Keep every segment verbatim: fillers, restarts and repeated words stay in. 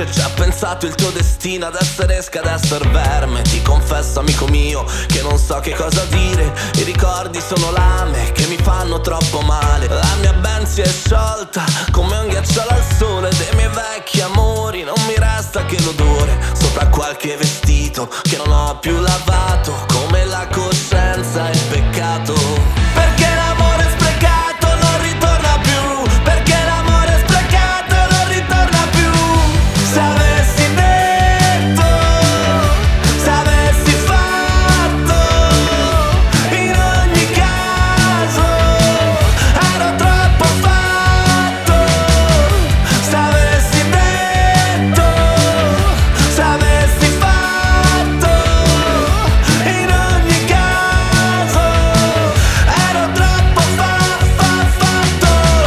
Se ci ha pensato il tuo destino ad essere esca, ad essere verme. Ti confesso amico mio che non so che cosa dire. I ricordi sono lame che mi fanno troppo male. La mia band si è sciolta come un ghiacciolo al sole. Dei miei vecchi amori non mi resta che l'odore sopra qualche vestito che non ho più lavato, come la coscienza e il peccato. Perché l'amore sprecato non ritorna più. Perché l'amore sprecato non ritorna più. Se avessi detto, se avessi fatto, in ogni caso ero troppo fatto. Se avessi detto, se avessi fatto, in ogni caso ero troppo fa, fa, fatto.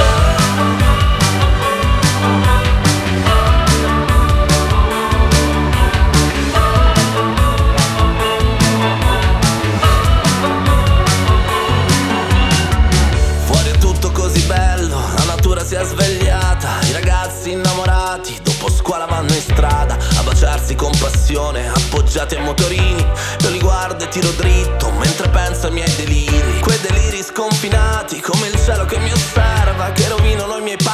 Fuori è tutto così bello, la natura si è svegliata. I ragazzi innamorati dopo scuola vanno in strada a baciarsi con passione, appoggiati ai motorini. Io li guardo e tiro dritto mentre penso ai miei deliri. Quei deliri sconfinati come il cielo che mi osserva, che rovinano i miei